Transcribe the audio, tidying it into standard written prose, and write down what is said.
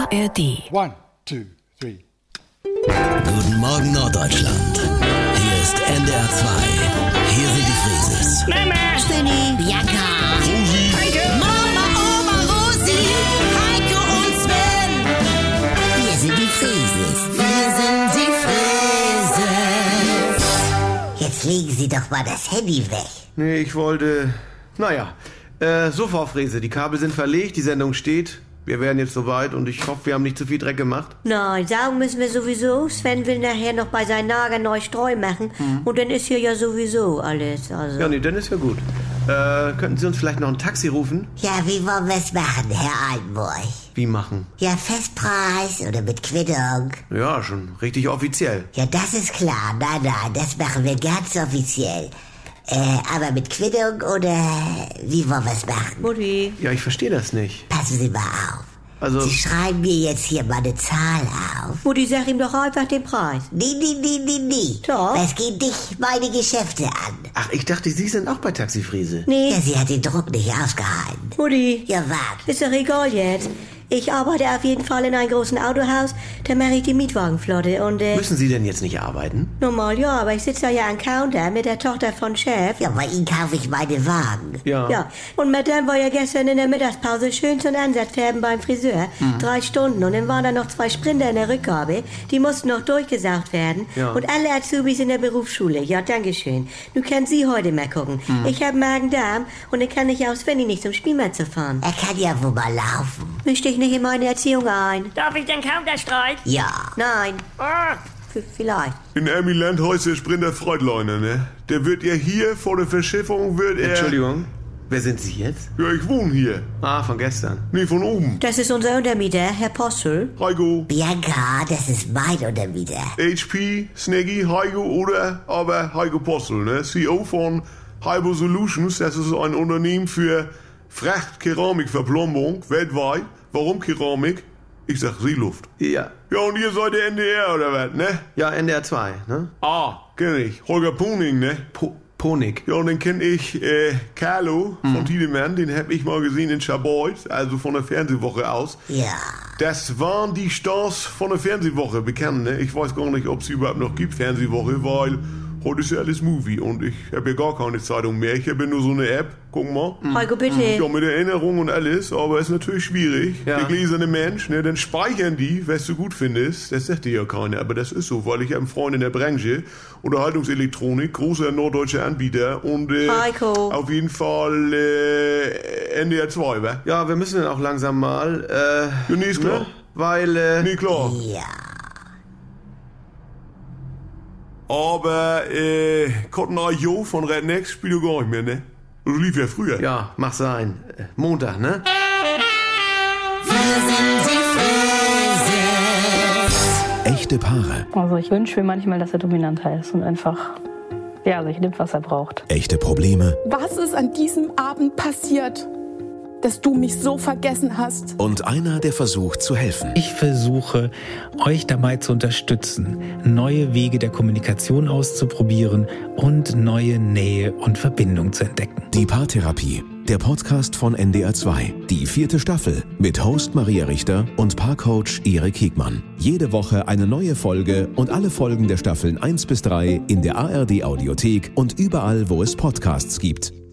ARD. 1, 2, 3. Guten Morgen Norddeutschland. Hier ist NDR 2. Hier sind die Frieses. Mama! Svenny, Bianca, Rosi. Heike! Mama, Oma, Rosi, Heiko und Sven. Wir sind die Frieses. Wir sind die Frieses. Jetzt legen Sie doch mal das Handy weg. Nee, ich wollte... so, Frau Frese, die Kabel sind verlegt, die Sendung steht. Wir wären jetzt soweit und ich hoffe, wir haben nicht zu viel Dreck gemacht. Nein, saugen müssen wir sowieso. Sven will nachher noch bei seinen Nager neu Streu machen. Und dann ist hier ja sowieso alles. Also. Ja, nee, dann ist ja gut. Könnten Sie uns vielleicht noch ein Taxi rufen? Ja, wie wollen wir es machen, Herr Altenburg? Wie machen? Ja, Festpreis oder mit Quittung? Ja, schon richtig offiziell. Ja, das ist klar. Nein, das machen wir ganz offiziell. Aber mit Quittung oder wie wollen wir es machen? Mutti. Ja, ich verstehe das nicht. Passen Sie mal auf. Also, Sie schreiben mir jetzt hier mal eine Zahl auf. Mutti, sag ihm doch einfach den Preis. Nee. Doch. Das geht dich meine Geschäfte an. ach, ich dachte, Sie sind auch bei Taxi Friese. Nee. Ja, sie hat den Druck nicht ausgehalten. Mutti. Ja, warte. Ist doch egal jetzt. Ich arbeite auf jeden Fall in einem großen Autohaus. Da mache ich die Mietwagenflotte und Müssen Sie denn jetzt nicht arbeiten? normal ja, aber ich sitze da ja am Counter mit der Tochter von Chef. Ja, bei Ihnen kaufe ich meine Wagen. Ja, und Madame war ja gestern in der Mittagspause schön zum Ansatzfärben beim Friseur. 3 Stunden und dann waren da noch 2 Sprinter in der Rückgabe. Die mussten noch durchgesaugt werden. Ja. Und alle Azubis in der Berufsschule. Ja, dankeschön. Nun können Sie heute mal gucken. Ich habe Magen-Darm und dann kann ich ja aus Svenny nicht zum Spielplatz fahren. Er kann ja wohl mal laufen. Mischt dich nicht in meine Erziehung ein. Darf ich den Counterstreit? Ja. Nein, Ah, vielleicht. In Amiland heißt der Sprinter Freudleiner, ne? Der wird ja hier vor der Verschiffung, Entschuldigung, wer sind Sie jetzt? Ja, ich wohne hier. Ah, von gestern. Nee, von oben. Das ist unser Untermieter, Herr Postel. Heiko, Bianca, das ist mein Untermieter. HP, Snaggy, Heiko oder aber Heiko Postel, ne? CEO von Hybo Solutions, das ist ein Unternehmen für Frachtkeramikverplombung weltweit. Warum Keramik? Ich sag Seeluft. Ja. Ja, und ihr seid der NDR oder was, ne? Ja, NDR 2, ne? Ah, kenn ich. Holger Poning, ne? Ponig. Ja, und dann kenn ich Carlo von Tiedemann, den hab ich mal gesehen in Schabois, also von der Fernsehwoche aus. Ja. Das waren die Stars von der Fernsehwoche, bekannt, ne? Ich weiß gar nicht, ob es überhaupt noch gibt, Fernsehwoche, weil heute ist ja alles Movie und ich habe ja gar keine Zeitung mehr. Ich habe ja nur so eine App, guck mal. Heiko, bitte. Ja, mit Erinnerung und alles, aber ist natürlich schwierig. Ja. Der gläserne Mensch, ne, dann speichern die, was du gut findest. Das sagt dir ja keiner, aber das ist so, weil ich habe einen Freund in der Branche, Unterhaltungselektronik, großer norddeutscher Anbieter und Heiko. auf jeden Fall NDR 2, wa? Ja, wir müssen dann auch langsam mal, Ja, nee, ist klar. ne? Weil, Nee, klar. Ja. Aber Cotton Eye Joe von Rednecks spielt ja gar nicht mehr, ne? Das lief ja früher. ja, mach sein. Montag, ne? Echte Paare. Also ich wünsche mir manchmal, dass er dominanter ist und einfach, sich nimmt, was er braucht. Echte Probleme. Was ist an diesem Abend passiert, dass du mich so vergessen hast? Und einer, der versucht zu helfen. Ich versuche, euch dabei zu unterstützen, neue Wege der Kommunikation auszuprobieren und neue Nähe und Verbindung zu entdecken. Die Paartherapie. Der Podcast von NDR 2. Die 4. Staffel mit Host Maria Richter und Paarcoach Erik Hegmann. Jede Woche eine neue Folge und alle Folgen der Staffeln 1 bis 3 in der ARD Audiothek und überall, wo es Podcasts gibt.